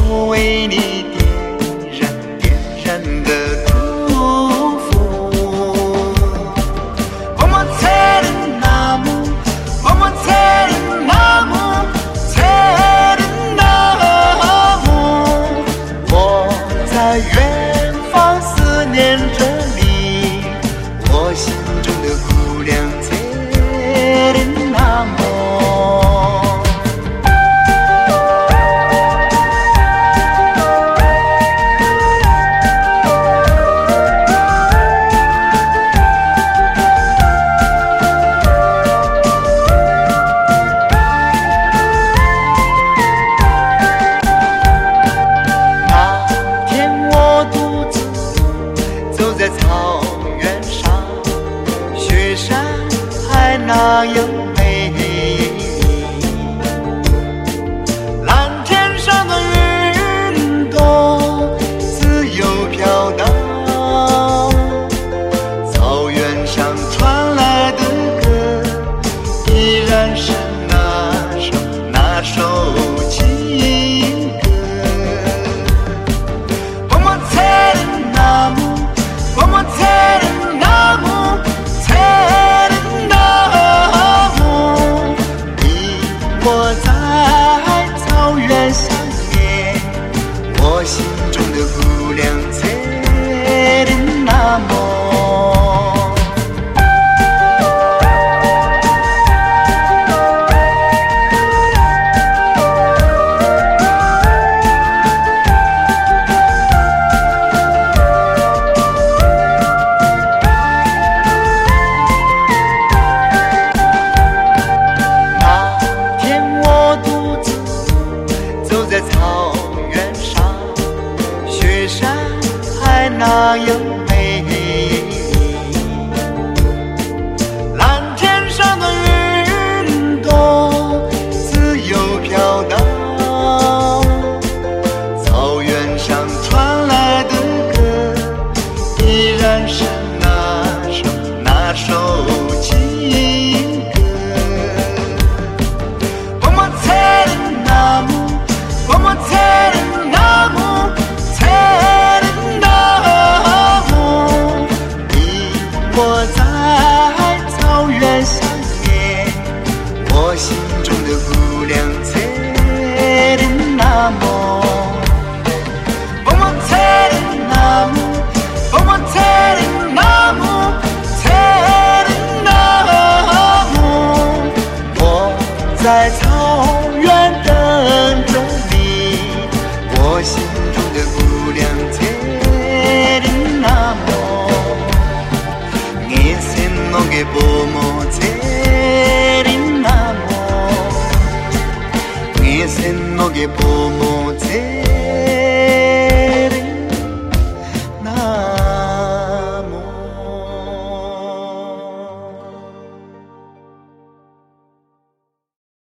我为你点燃的祝福。我们猜的那么，我们猜的那么，猜的那么，我在远方思念着你，我心中的姑娘猜的那么。草原上，雪山还那样美丽，蓝天上的云朵自由飘荡，草原上传来的歌依然是那首情歌。我们猜的那么，我们猜的那么，猜的那么，你我在草原相恋，我心中的姑娘猜的那么。在草原上，雪山还那样